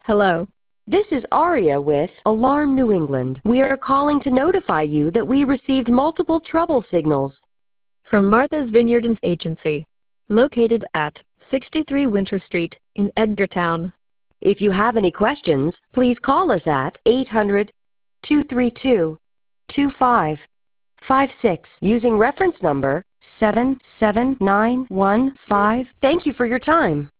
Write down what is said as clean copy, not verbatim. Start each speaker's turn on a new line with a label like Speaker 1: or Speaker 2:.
Speaker 1: Hello.
Speaker 2: This is Aria with Alarm New England. We are calling to notify you that we received multiple trouble signals
Speaker 1: From Martha's Vineyard and Agency, located at 63 Winter Street in Edgartown.
Speaker 2: If you have any questions, please call us at 800-232-2556 using reference number 77915. Thank you for your time.